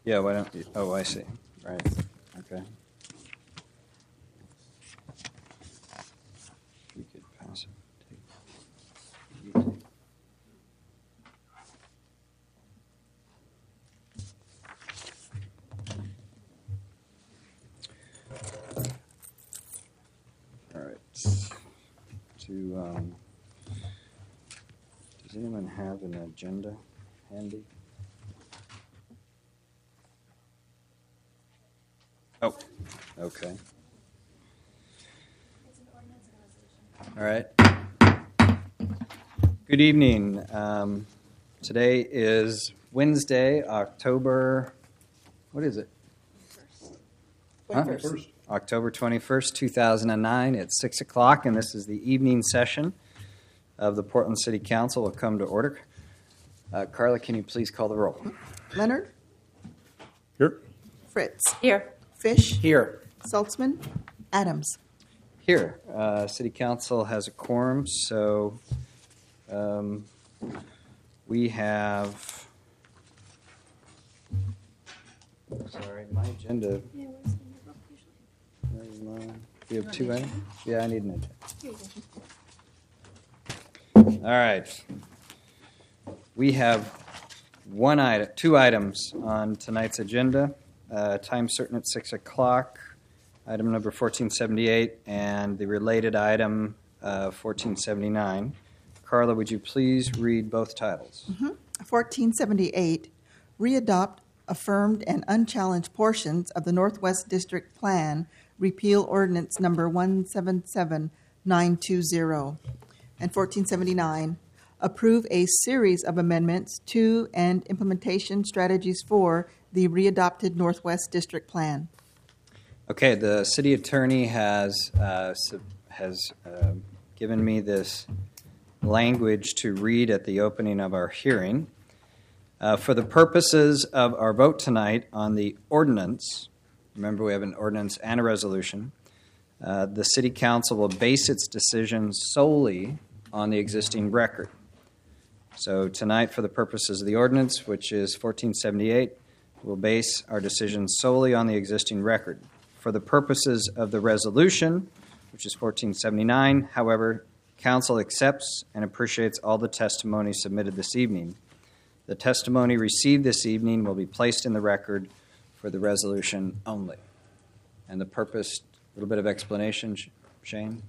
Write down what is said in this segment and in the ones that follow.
Yeah, why don't you? Oh, I see. Right. Okay. We could pass it. You take. All right. Does anyone have an agenda handy? Oh, okay. All right. Good evening. Today is Wednesday, October, what is it? Huh? October 21st, 2009. It's 6 o'clock, and this is the evening session of the Portland City Council. Will come to order. Carla, can you please call the roll? Leonard? Here. Fritz? Here. Fish? Here. Saltzman? Adams? Here. City Council has a quorum, so we have... Sorry, my agenda... Where's mine? Do you have two items? Yeah, I need an agenda. All right. We have two items on tonight's agenda. Time certain at 6 o'clock. Item number 1478 and the related item 1479. Carla, would you please read both titles? 1478, readopt affirmed and unchallenged portions of the Northwest District Plan, repeal ordinance number 177920. And 1479, approve a series of amendments to and implementation strategies for the readopted Northwest District Plan. Okay, the city attorney has given me this language to read at the opening of our hearing. For the purposes of our vote tonight on the ordinance, remember we have an ordinance and a resolution, the city council will base its decision solely on the existing record. So tonight, for the purposes of the ordinance, which is 1478, we'll base our decision solely on the existing record. For the purposes of the resolution, which is 1479, however, council accepts and appreciates all the testimony submitted this evening. The testimony received this evening will be placed in the record for the resolution only. And the purpose, a little bit of explanation, Shane?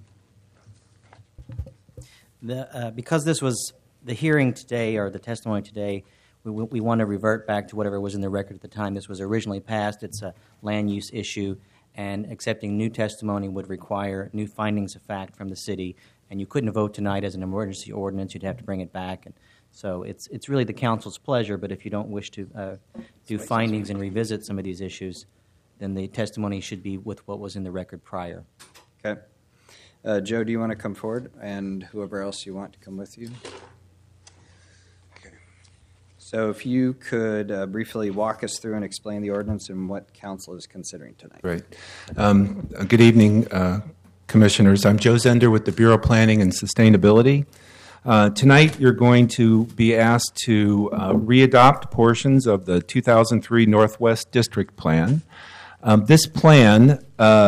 Because this was the hearing today, or the testimony today, we want to revert back to whatever was in the record at the time this was originally passed. It's a land use issue, and accepting new testimony would require new findings of fact from the city, and you couldn't vote tonight as an emergency ordinance. You'd have to bring it back. And so it's really the council's pleasure, but if you don't wish to do findings and revisit some of these issues, then the testimony should be with what was in the record prior. Okay. Joe, do you want to come forward? And whoever else you want to come with you? Okay. So if you could briefly walk us through and explain the ordinance and what council is considering tonight. Great. Good evening, commissioners. I'm Joe Zender with the Bureau of Planning and Sustainability. Tonight you're going to be asked to readopt portions of the 2003 Northwest District Plan. This plan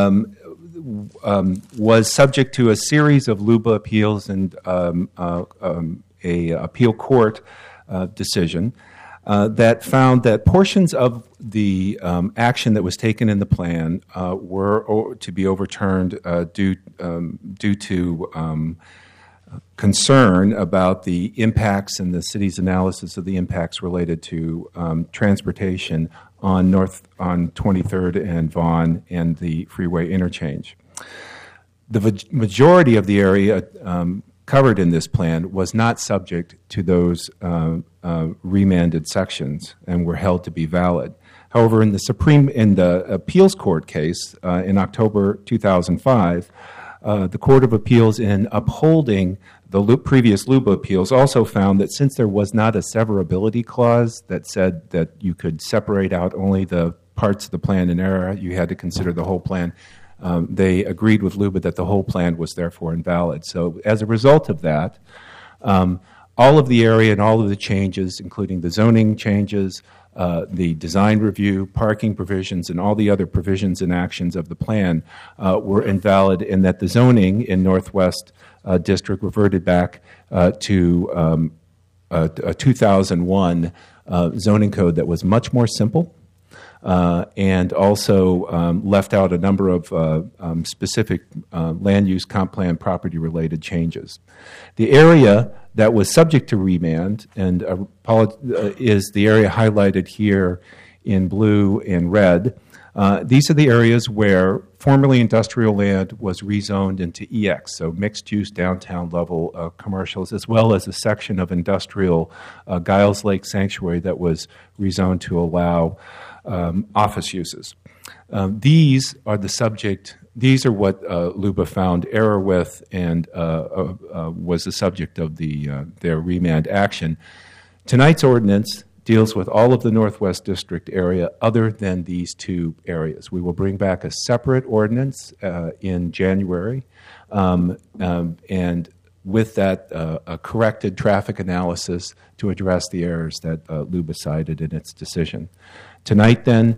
was subject to a series of LUBA appeals and a appeal court decision that found that portions of the action that was taken in the plan were to be overturned due to concern about the impacts and the city's analysis of the impacts related to transportation on 23rd and Vaughan and the freeway interchange. The majority of the area covered in this plan was not subject to those remanded sections and were held to be valid. However, in the appeals court case in October 2005, the Court of Appeals, in upholding the previous LUBA appeals, also found that since there was not a severability clause that said that you could separate out only the parts of the plan in error, you had to consider the whole plan. They agreed with LUBA that the whole plan was therefore invalid. So as a result of that, all of the area and all of the changes, including the zoning changes, the design review, parking provisions, and all the other provisions and actions of the plan were invalid, and that the zoning in Northwest District reverted back to a 2001 zoning code that was much more simple, and also left out a number of specific land use, comp plan, property-related changes. The area that was subject to remand and is the area highlighted here in blue and red. These are the areas where formerly industrial land was rezoned into EX, so mixed-use downtown-level commercials, as well as a section of industrial Giles Lake Sanctuary that was rezoned to allow office uses. These are the subject. These are what LUBA found error with and was the subject of their remand action. Tonight's ordinance deals with all of the Northwest District area other than these two areas. We will bring back a separate ordinance in January, and with that, a corrected traffic analysis to address the errors that LUBA cited in its decision. Tonight, then,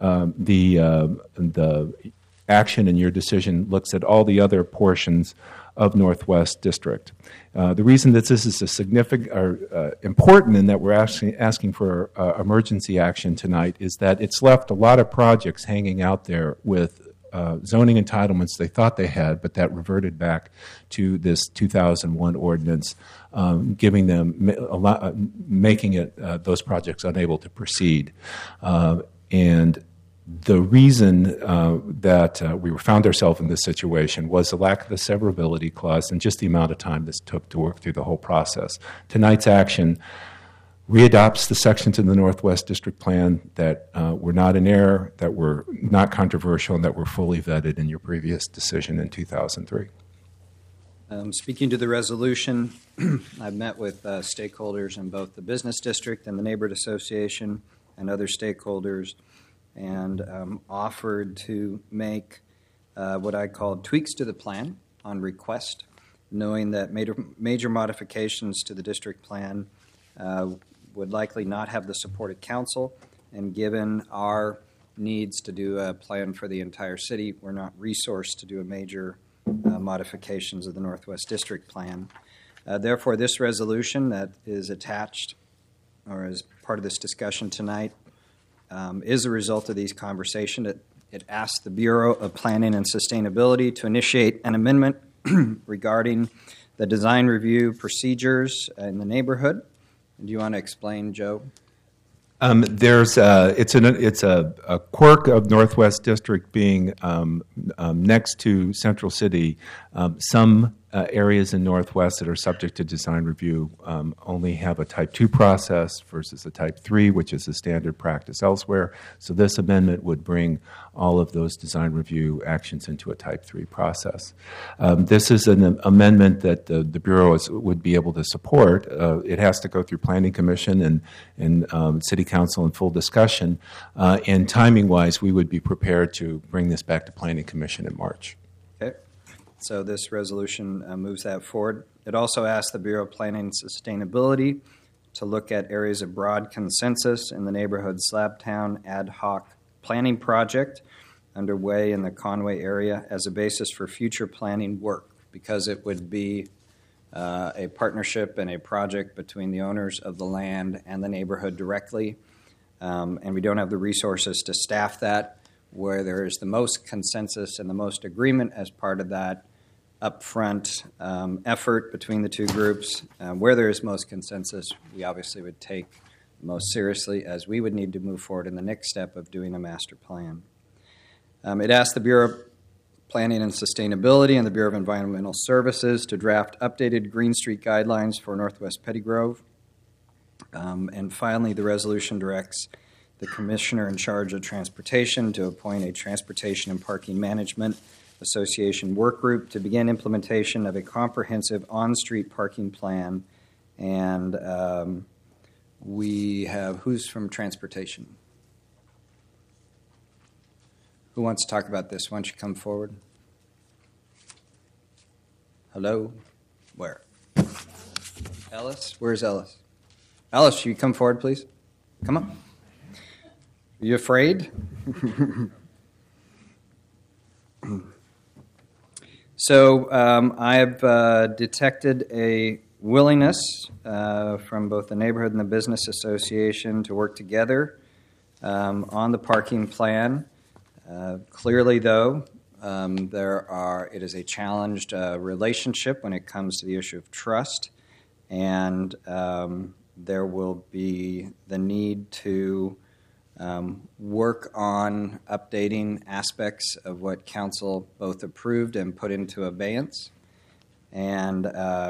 the action in your decision looks at all the other portions of Northwest District. The reason that this is a significant or important in that we're asking for emergency action tonight is that it's left a lot of projects hanging out there with zoning entitlements they thought they had, but that reverted back to this 2001 ordinance, giving them making it those projects unable to proceed. And the reason that we found ourselves in this situation was the lack of the severability clause and just the amount of time this took to work through the whole process. Tonight's action readopts the sections in the Northwest District Plan that were not in error, that were not controversial, and that were fully vetted in your previous decision in 2003. Speaking to the resolution, I've met with stakeholders in both the business district and the neighborhood association and other stakeholders, and offered to make what I call tweaks to the plan on request, knowing that major modifications to the district plan would likely not have the support of council, and given our needs to do a plan for the entire city, we're not resourced to do a major modifications of the Northwest District Plan. Therefore, this resolution that is attached or as part of this discussion tonight is a result of these conversations. It asks the Bureau of Planning and Sustainability to initiate an amendment regarding the design review procedures in the neighborhood. Do you want to explain, Joe? It's a quirk of Northwest District being next to Central City. Some areas in Northwest that are subject to design review only have a Type 2 process versus a Type 3, which is a standard practice elsewhere. So this amendment would bring all of those design review actions into a Type 3 process. This is an amendment that the Bureau would be able to support. It has to go through Planning Commission and City Council in full discussion. And timing-wise, we would be prepared to bring this back to Planning Commission in March. Okay. So this resolution moves that forward. It also asks the Bureau of Planning and Sustainability to look at areas of broad consensus in the neighborhood Slabtown ad hoc planning project underway in the Conway area as a basis for future planning work, because it would be a partnership and a project between the owners of the land and the neighborhood directly. And we don't have the resources to staff that. Where there is the most consensus and the most agreement as part of that upfront effort between the two groups, where there is most consensus, we obviously would take most seriously, as we would need to move forward in the next step of doing a master plan. It asked the Bureau of Planning and Sustainability and the Bureau of Environmental Services to draft updated Green Street guidelines for Northwest Pettygrove. And finally, the resolution directs the Commissioner in charge of Transportation to appoint a Transportation and Parking Management Association work group to begin implementation of a comprehensive on-street parking plan. And we have, who's from Transportation? Who wants to talk about this? Why don't you come forward? Hello? Where? Ellis? Where's Ellis? Ellis, you come forward, please. Come on. Are you afraid? So I have detected a willingness from both the neighborhood and the business association to work together on the parking plan. Clearly, though, it is a challenged relationship when it comes to the issue of trust, and there will be the need to work on updating aspects of what council both approved and put into abeyance. And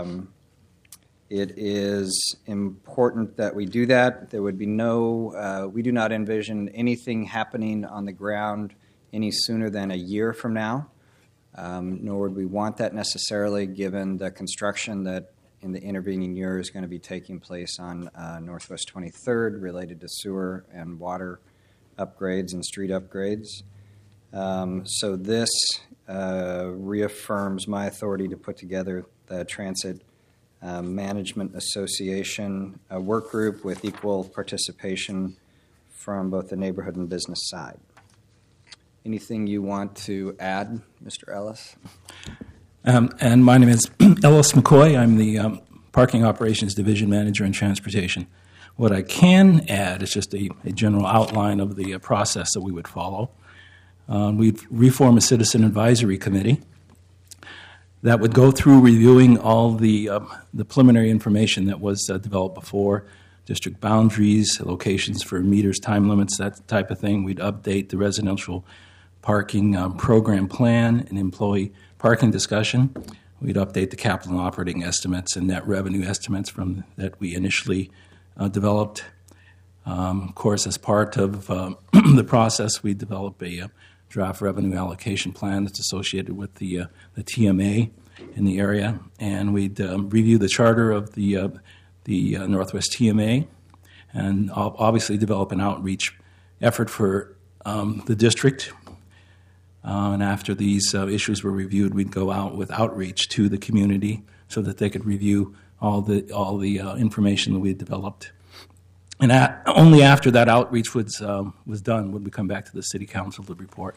it is important that we do that. There would be we do not envision anything happening on the ground any sooner than a year from now, nor would we want that necessarily given the construction that in the intervening year is going to be taking place on Northwest 23rd related to sewer and water upgrades and street upgrades. So this reaffirms my authority to put together the Transit Management Association work group with equal participation from both the neighborhood and business side. Anything you want to add, Mr. Ellis? And my name is Ellis McCoy. I'm the Parking Operations Division Manager in Transportation. What I can add is just a general outline of the process that we would follow. We'd reform a citizen advisory committee that would go through reviewing all the preliminary information that was developed before, district boundaries, locations for meters, time limits, that type of thing. We'd update the residential parking program plan and employee parking discussion. We'd update the capital and operating estimates and net revenue estimates from that we initially developed. Of course, as part of the process, we develop a draft revenue allocation plan that's associated with the TMA in the area, and we'd review the charter of the Northwest TMA, and obviously develop an outreach effort for the district. And after these issues were reviewed, we'd go out with outreach to the community so that they could review all the information that we had developed. And only after that outreach was done would we come back to the City Council to report.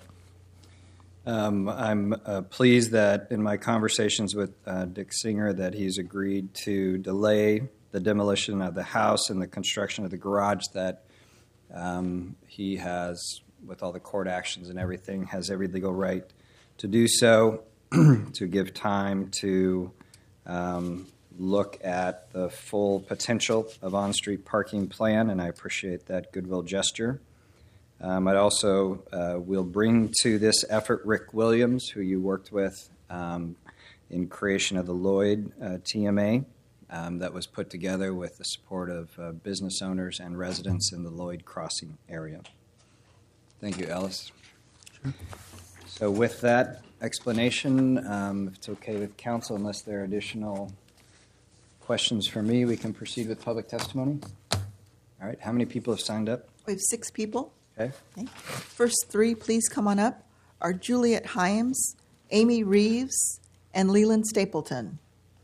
I'm pleased that in my conversations with Dick Singer that he's agreed to delay the demolition of the house and the construction of the garage that he has, with all the court actions and everything, has every legal right to do so, to give time to look at the full potential of on-street parking plan, and I appreciate that goodwill gesture. I'd also will bring to this effort Rick Williams, who you worked with in creation of the Lloyd TMA that was put together with the support of business owners and residents in the Lloyd Crossing area. Thank you, Ellis. Sure. So with that explanation, if it's okay with council, unless there are additional questions for me, we can proceed with public testimony. All right. How many people have signed up? We have 6 people. Okay. First 3, please come on up, are Juliet Hyams, Amy Reeves, and Leland Stapleton.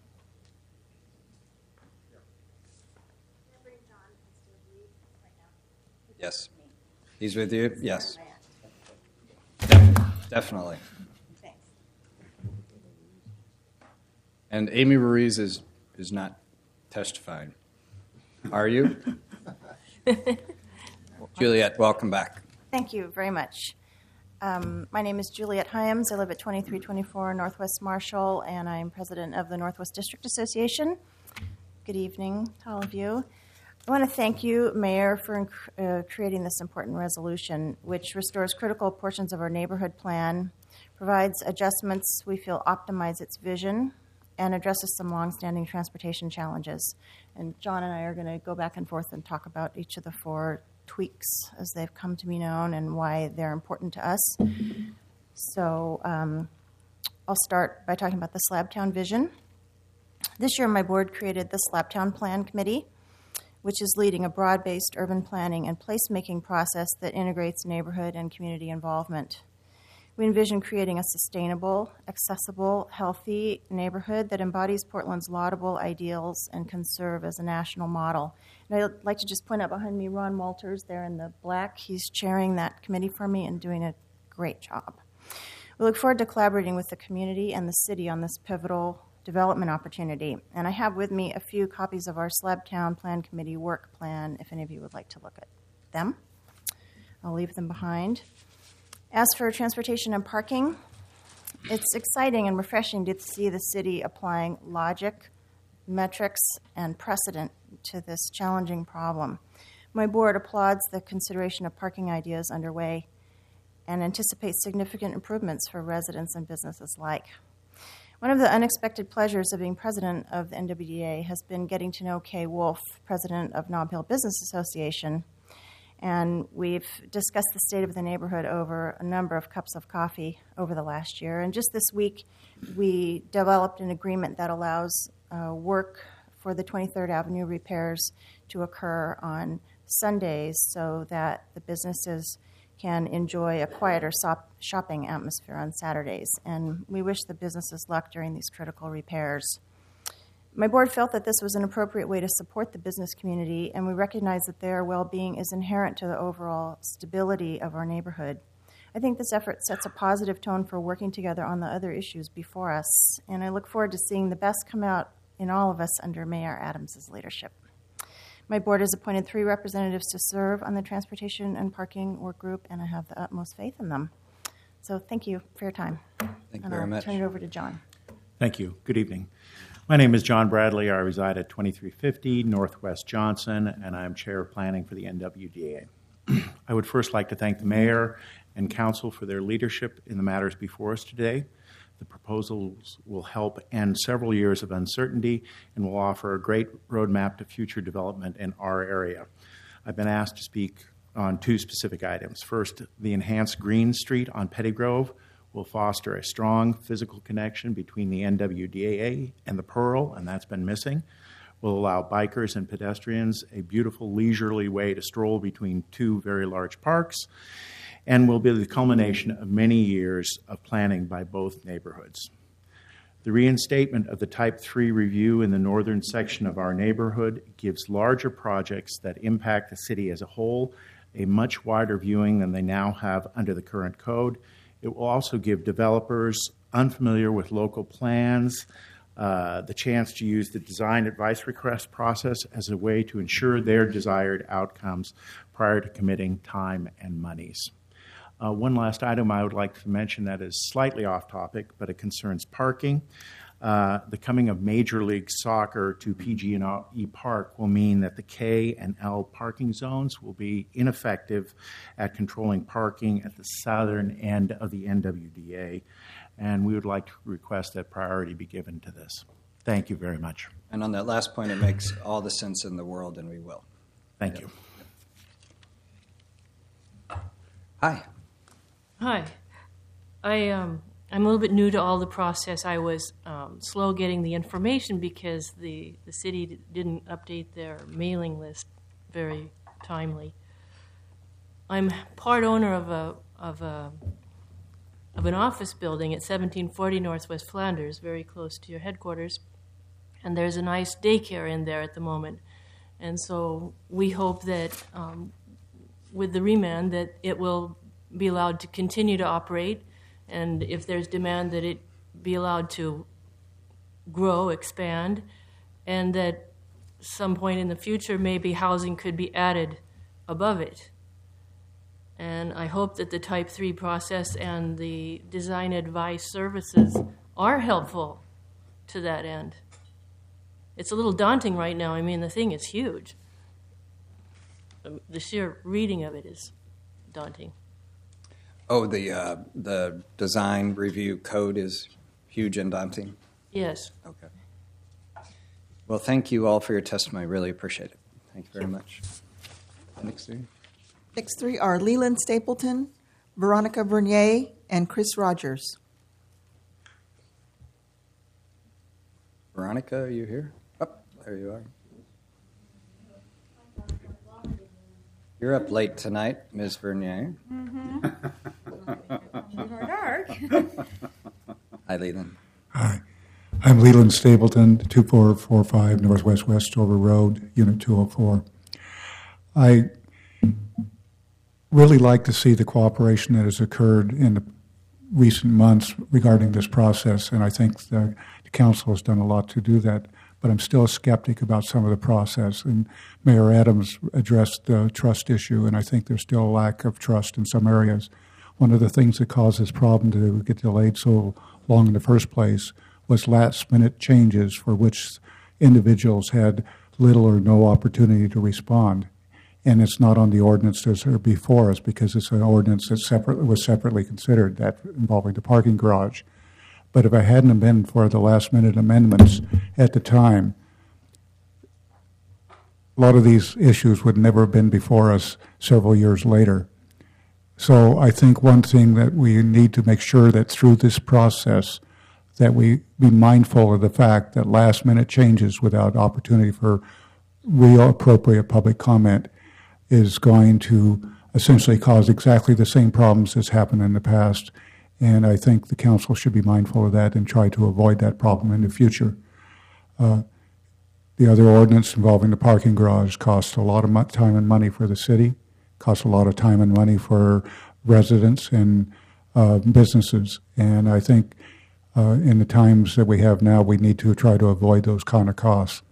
Yes. He's with you? Yes. Definitely. Thanks. And Amy Ruiz is not testifying. Are you? Juliet, welcome back. Thank you very much. My name is Juliet Hyams. I live at 2324 Northwest Marshall, and I'm president of the Northwest District Association. Good evening to all of you. I want to thank you, Mayor, for creating this important resolution, which restores critical portions of our neighborhood plan, provides adjustments we feel optimize its vision, and addresses some longstanding transportation challenges. And John and I are going to go back and forth and talk about each of the 4 tweaks as they've come to be known and why they're important to us. So I'll start by talking about the Slabtown vision. This year, my board created the Slabtown Plan Committee, which is leading a broad-based urban planning and placemaking process that integrates neighborhood and community involvement. We envision creating a sustainable, accessible, healthy neighborhood that embodies Portland's laudable ideals and can serve as a national model. And I'd like to just point out behind me Ron Walters there in the black. He's chairing that committee for me and doing a great job. We look forward to collaborating with the community and the city on this pivotal development opportunity. And I have with me a few copies of our Slabtown Plan Committee work plan, if any of you would like to look at them. I'll leave them behind. As for transportation and parking, it's exciting and refreshing to see the city applying logic, metrics, and precedent to this challenging problem. My board applauds the consideration of parking ideas underway and anticipates significant improvements for residents and businesses alike. One of the unexpected pleasures of being president of the NWDA has been getting to know Kay Wolf, president of Nob Hill Business Association, and we've discussed the state of the neighborhood over a number of cups of coffee over the last year. And just this week, we developed an agreement that allows work for the 23rd Avenue repairs to occur on Sundays so that the businesses can enjoy a quieter shopping atmosphere on Saturdays. And we wish the businesses luck during these critical repairs. My board felt that this was an appropriate way to support the business community, and we recognize that their well-being is inherent to the overall stability of our neighborhood. I think this effort sets a positive tone for working together on the other issues before us, and I look forward to seeing the best come out in all of us under Mayor Adams' leadership. My board has appointed 3 representatives to serve on the Transportation and Parking Work Group, and I have the utmost faith in them. So thank you for your time. Thank you very much. Turn it over to John. Thank you. Good evening. My name is John Bradley. I reside at 2350 Northwest Johnson, and I'm chair of planning for the NWDA. I would first like to thank the mayor and council for their leadership in the matters before us today. The proposals will help end several years of uncertainty and will offer a great roadmap to future development in our area. I've been asked to speak on 2 specific items. First, the enhanced Green Street on Pettygrove will foster a strong physical connection between the NWDA and the Pearl, and that's been missing. Will allow bikers and pedestrians a beautiful leisurely way to stroll between 2 very large parks, and will be the culmination of many years of planning by both neighborhoods. The reinstatement of the Type 3 review in the northern section of our neighborhood gives larger projects that impact the city as a whole a much wider viewing than they now have under the current code. It will also give developers unfamiliar with local plans the chance to use the design advice request process as a way to ensure their desired outcomes prior to committing time and monies. One last item I would like to mention that is slightly off topic, but it concerns parking. The coming of Major League Soccer to PG&E Park will mean that the K and L parking zones will be ineffective at controlling parking at the southern end of the NWDA, and we would like to request that priority be given to this. Thank you very much. And on that last point, it makes all the sense in the world, and we will. Thank you. Hi. Hi. I'm a little bit new to all the process. I was slow getting the information because the city didn't update their mailing list very timely. I'm part owner of an office building at 1740 Northwest Flanders, very close to your headquarters, and there's a nice daycare in there at the moment. And so we hope that with the remand that it will be allowed to continue to operate, and if there's demand that it be allowed to grow, expand, and that some point in the future maybe housing could be added above it. And I hope that the Type 3 process and the design advice services are helpful to that end. It's a little daunting right now. I mean, the thing is huge. The sheer reading of it is daunting. Oh, the design review code is huge and daunting? Yes. Okay. Well, thank you all for your testimony. Really appreciate it. Thank you very much. Next 3. Next 3 are Leland Stapleton, Veronica Bernier, and Chris Rogers. Veronica, are you here? Oh, there you are. You're up late tonight, Ms. Vernier. You heard ours. Hi, Leland. Hi. I'm Leland Stapleton, 2445 Northwest Westover Road, Unit 204. I really like to see the cooperation that has occurred in the recent months regarding this process, and I think the council has done a lot to do that, but I'm still a skeptic about some of the process. And Mayor Adams addressed the trust issue, and I think there's still a lack of trust in some areas. One of the things that caused this problem to get delayed so long in the first place was last-minute changes for which individuals had little or no opportunity to respond. And it's not on the ordinance that's before us because it's an ordinance that was separately considered, that involving the parking garage. But if it hadn't been for the last-minute amendments at the time, a lot of these issues would never have been before us several years later. So I think one thing that we need to make sure that through this process that we be mindful of the fact that last-minute changes without opportunity for real appropriate public comment is going to essentially cause exactly the same problems as happened in the past. And I think the council should be mindful of that and try to avoid that problem in the future. The other ordinance involving the parking garage costs a lot of time and money for the city, costs a lot of time and money for residents and businesses. And I think in the times that we have now, we need to try to avoid those kind of costs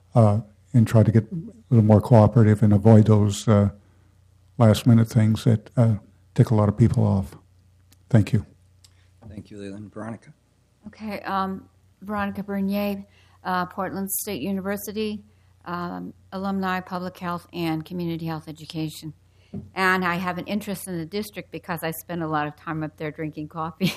and try to get a little more cooperative and avoid those last-minute things that tick a lot of people off. Thank you. Thank you, Leland. Veronica. Okay, Veronica Bernier, Portland State University, alumni, public health, and community health education. And I have an interest in the district because I spend a lot of time up there drinking coffee.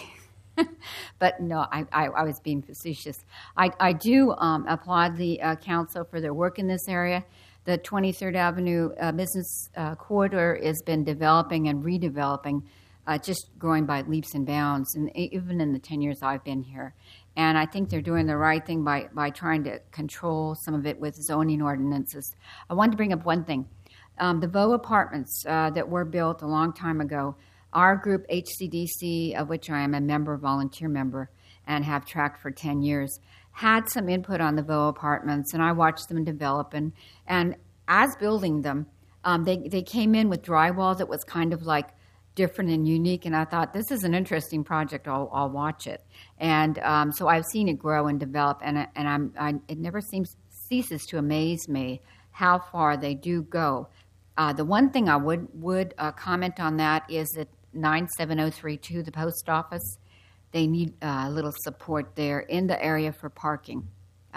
But no, I was being facetious. I do applaud the council for their work in this area. The 23rd Avenue business corridor has been developing and redeveloping, just growing by leaps and bounds, and even in the 10 years I've been here. And I think they're doing the right thing by trying to control some of it with zoning ordinances. I wanted to bring up one thing. The Vaux apartments that were built a long time ago, our group, HCDC, of which I am a member, volunteer member, and have tracked for 10 years, had some input on the Vaux apartments, and I watched them develop. And as building them, they came in with drywall that was kind of like different and unique, and I thought, this is an interesting project, I'll watch it. And so I've seen it grow and develop, and it never ceases to amaze me how far they do go. The one thing I would comment on that is that 97032, the post office, they need a little support there in the area for parking.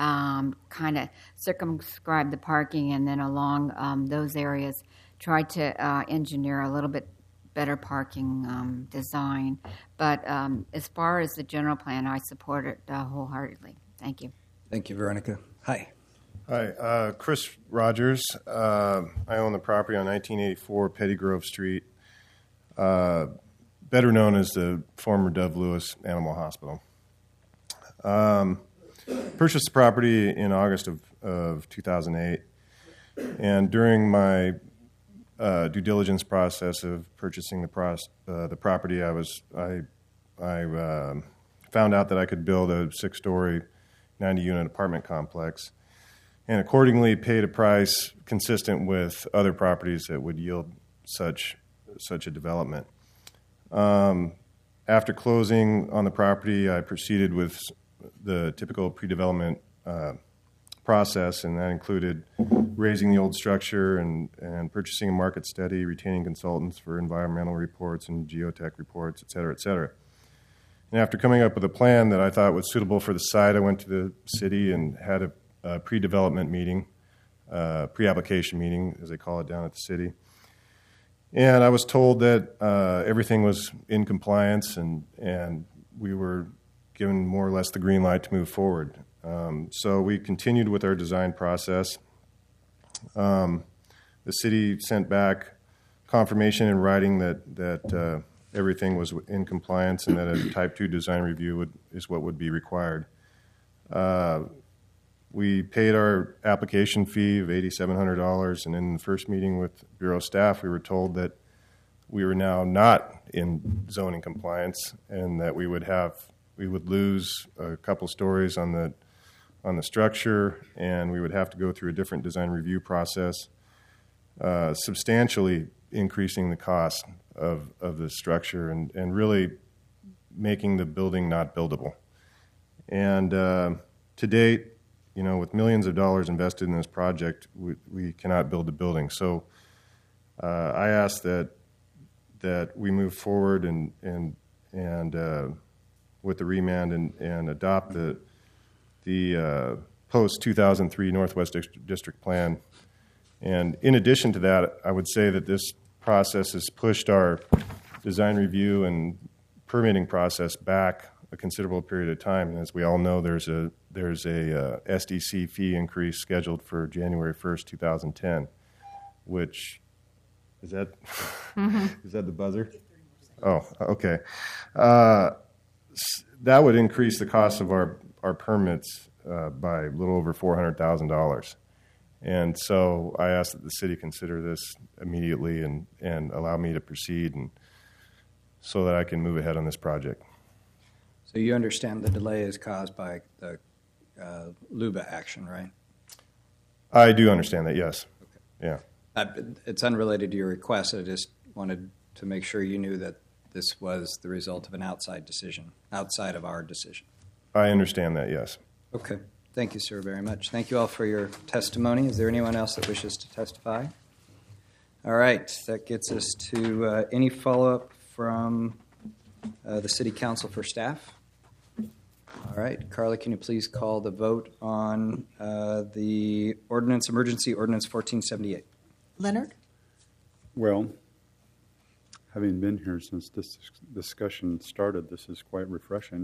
Kind of circumscribe the parking, and then along those areas, try to engineer a little bit better parking design. But as far as the general plan, I support it wholeheartedly. Thank you. Thank you, Veronica. Hi. Hi, Chris Rogers. I own the property on 1984 Petty Grove Street, better known as the former Dove Lewis Animal Hospital. Purchased the property in August of 2008, and during my due diligence process of purchasing the property, I found out that I could build a 6-story, 90-unit apartment complex, and accordingly paid a price consistent with other properties that would yield such a development. After closing on the property, I proceeded with the typical pre-development process, and that included raising the old structure and purchasing a market study, retaining consultants for environmental reports and geotech reports, et cetera, et cetera. And after coming up with a plan that I thought was suitable for the site, I went to the city and had a pre-development meeting, pre-application meeting, as they call it down at the city. And I was told that everything was in compliance and we were given more or less the green light to move forward. So we continued with our design process. The city sent back confirmation in writing that everything was in compliance and that a Type 2 design review is what would be required. We paid our application fee of $8,700, and in the first meeting with Bureau staff, we were told that we were now not in zoning compliance, and that we would lose a couple stories on the structure, and we would have to go through a different design review process, substantially increasing the cost of the structure and really making the building not buildable. And to date, with millions of dollars invested in this project, we cannot build the building. So I ask that we move forward and with the remand and adopt the post 2003 Northwest District Plan. And in addition to that, I would say that this process has pushed our design review and permitting process back a considerable period of time. And as we all know, there's a SDC fee increase scheduled for January 1st, 2010, which is that is that the buzzer? Oh, okay. That would increase the cost of our permits by a little over $400,000. And so I ask that the city consider this immediately and allow me to proceed and so that I can move ahead on this project. So you understand the delay is caused by the LUBA action, right? I do understand that, yes. Okay. Yeah. It's unrelated to your request. I just wanted to make sure you knew that this was the result of an outside decision, outside of our decision. I understand that, yes. Okay. Thank you, sir, very much. Thank you all for your testimony. Is there anyone else that wishes to testify? All right. That gets us to any follow-up from the City Council for staff? All right. Carla, can you please call the vote on the emergency ordinance 1478? Leonard? Well, having been here since this discussion started, this is quite refreshing.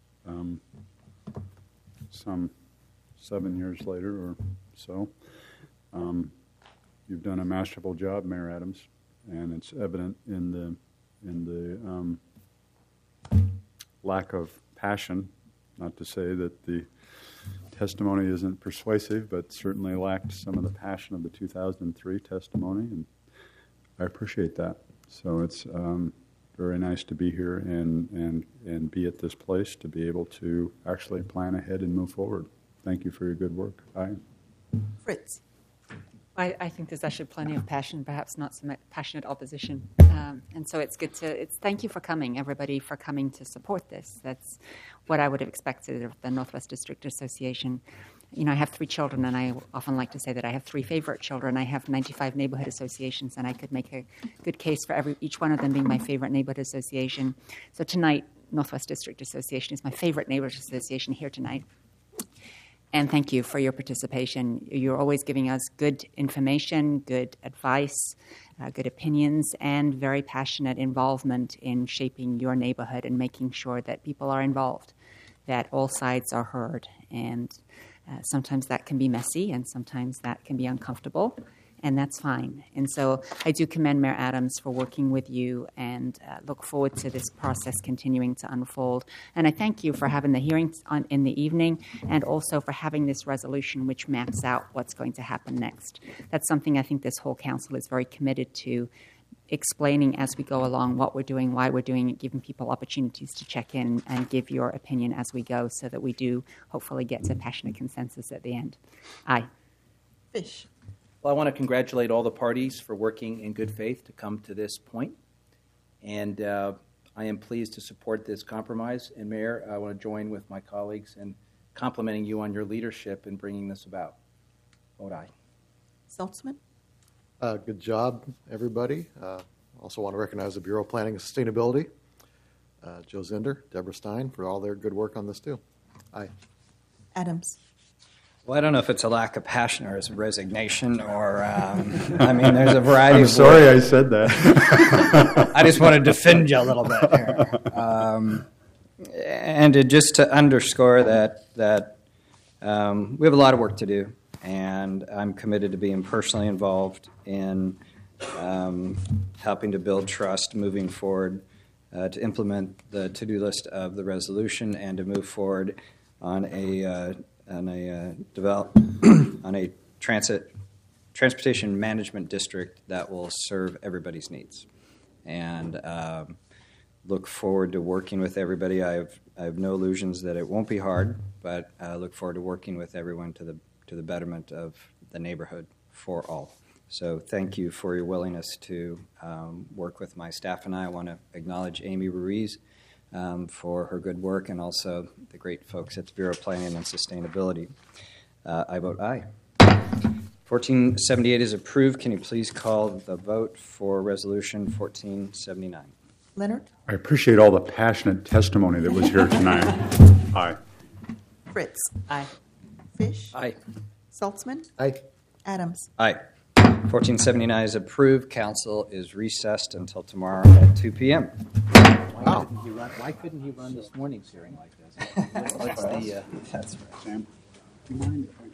Some 7 years later or so, you've done a masterful job, Mayor Adams, and it's evident in the lack of passion. Not to say that the testimony isn't persuasive, but certainly lacked some of the passion of the 2003 testimony, and I appreciate that. So it's very nice to be here and be at this place to be able to actually plan ahead and move forward. Thank you for your good work. Aye. Fritz? I think there's actually plenty of passion, perhaps not so much passionate opposition. And so it's good thank you for coming, everybody, for coming to support this. That's what I would have expected of the Northwest District Association. I have 3 children, and I often like to say that I have 3 favorite children. I have 95 neighborhood associations, and I could make a good case for each one of them being my favorite neighborhood association. So tonight, Northwest District Association is my favorite neighborhood association here tonight. And thank you for your participation. You're always giving us good information, good advice, good opinions, and very passionate involvement in shaping your neighborhood and making sure that people are involved, that all sides are heard. And sometimes that can be messy, and sometimes that can be uncomfortable, and that's fine. And so I do commend Mayor Adams for working with you and look forward to this process continuing to unfold. And I thank you for having the hearings in the evening and also for having this resolution which maps out what's going to happen next. That's something I think this whole council is very committed to, explaining as we go along what we're doing, why we're doing it, giving people opportunities to check in and give your opinion as we go so that we do hopefully get to passionate consensus at the end. Aye. Fish? Well, I want to congratulate all the parties for working in good faith to come to this point. And I am pleased to support this compromise. And Mayor, I want to join with my colleagues in complimenting you on your leadership in bringing this about. Vote aye. Saltzman? Good job, everybody. Also want to recognize the Bureau of Planning and Sustainability, Joe Zinder, Deborah Stein, for all their good work on this, too. Aye. Adams? Well, I don't know if it's a lack of passion or it's resignation or, there's a variety I'm of sorry words. I said that. I just want to defend you a little bit here. And just to underscore that we have a lot of work to do, and I'm committed to being personally involved in helping to build trust moving forward, to implement the to-do list of the resolution, and to move forward on a transportation management district that will serve everybody's needs. and look forward to working with everybody. I have no illusions that it won't be hard, but I look forward to working with everyone to the betterment of the neighborhood for all. So thank you for your willingness to work with my staff and I. I want to acknowledge Amy Ruiz for her good work, and also the great folks at the Bureau of Planning and Sustainability. I vote aye. 1478 is approved. Can you please call the vote for Resolution 1479? Leonard? I appreciate all the passionate testimony that was here tonight. Aye. Fritz? Aye. Fish? Aye. Saltzman? Aye. Adams? Aye. 1479 is approved. Council is recessed until tomorrow at 2 p.m. Why couldn't he run this morning's hearing like this? What's the, That's right. Sam, do you mind